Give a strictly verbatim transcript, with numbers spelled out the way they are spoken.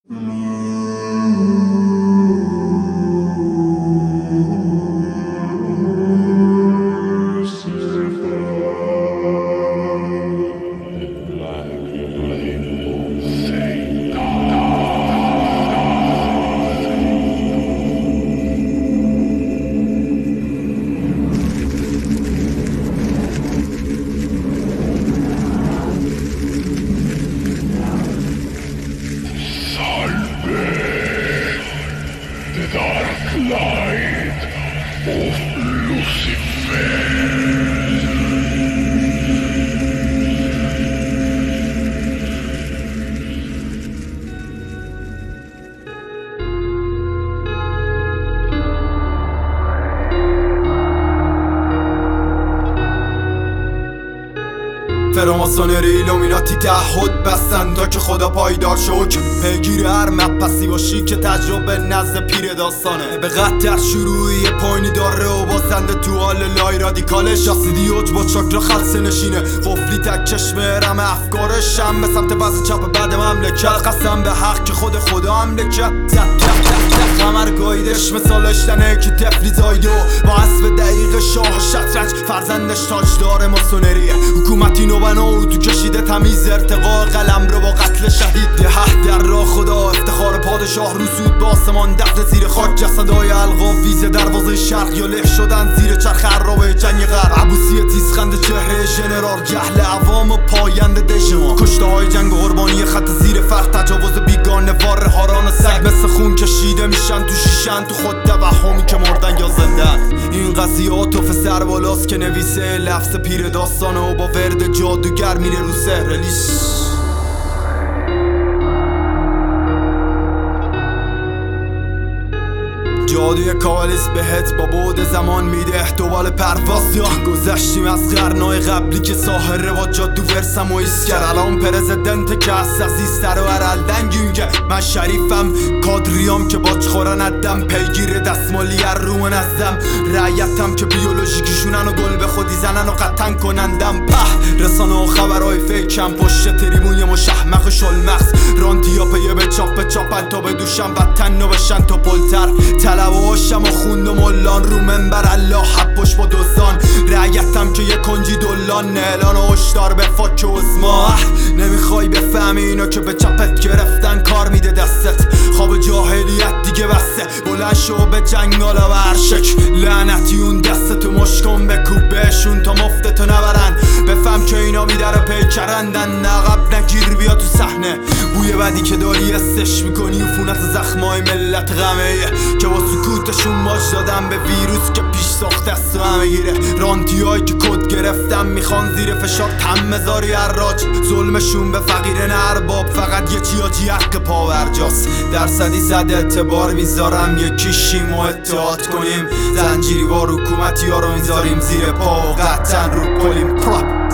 The dark light of Lucifer. فراماسونری ایلومیناتی تعهد بستن تا که خدا پایدار شو که پیگیر هر مبحثی باشی که تجربه نزد پیر داستانه به قطع از شروعی پایینی داره و بازنده تو حال لای رادیکالش شاسیدی اوج با چاکرا خلصه نشینه قفلی تک چشم رم افکارش هم به سمت بز چپ بعد مملکت قسم به حق که خود خدا مملکت زد تک تک تک همه رو گایدش مثال اشتنه که تفلی زایده و با حسب دقیق شاه شطرنج فرزندش تاجدار ماسونریه حکومتی نو بنو تو کشیده تمیز ارتقا قلم رو با قتل شهید ده در راه خدا افتخار پادشاه رسود به آسمان دست زیر خاک جسدهای القاب ویزه دروازه شرق یا له شدن زیر چرخ عرابه جنگ غرب عبوسی تیزخند چهره ژنرال جهل عوام و پاینده دژما کشته های جنگ و قربانی خط زیر فرق تجاوز بیگانه وار هاران سگ مثل خون کشیده میشن تو شیشن تو خود توهمی که مردن یا زندن این قضیه عاطف سربالاست که نویسه لفظ پیر داستانه و با ورد جادوگر میره رو سحر لیش جادوی کالیس بهت با بعد زمان میده احتمال پرواز یا گذشتیم از قرنهای قبلی که ساحره با جادو ورسم و ایست کرد الان پرزیدنت که از سر و هرال دنگیم که من شریفم کادریام که باج خورن ادم پیگیر دستمالی هر رومن ازدم رعیتم که بیولوژیکیشونن و گل به خودی زنن و قطن کنندم په رسانه و خبرهای فیکم پشت تریمون یه مشحمق شلمغز رانتیا پیه به چاپ به چاپن تا بدوشم وطن و بشن تا پلتر طلباشم و خوند و ملان رو منبر الله حب پشت با دوستان رعیتم که یه کنجی دلان اعلان و هشدار به فاک و ازما نمیخوای بفهمی اینا که به چپت گرفتن کار میده دستت خواب جاهلیت دیگه بسته بلند شو به جنگال و ورشک لعنتی اون دستتو مشکن بکوب بهشون تا مفتتو نبرن بفهم که اینا میدر پیکرندن نقب نگیر بیا تو صحنه بوی بدی که داری استش میکنی عفونت زخمای ملت غمه که با سکوتشون ماج دادن به ویروس که پیش ساخته است و همه گیره رانتی هایی که کد گرفتن میخوان زیر فشار تم مزاری حراج ظلمشون به فقیر نه ارباب فقط یه چیاجی حق پاورجاست درصدی صد اعتبار میذارم یکیشیم و اتحاد کنیم زنجیری وار حکومتی ها رو میذاریم زیر پا و قطعا رو پلیم پراپ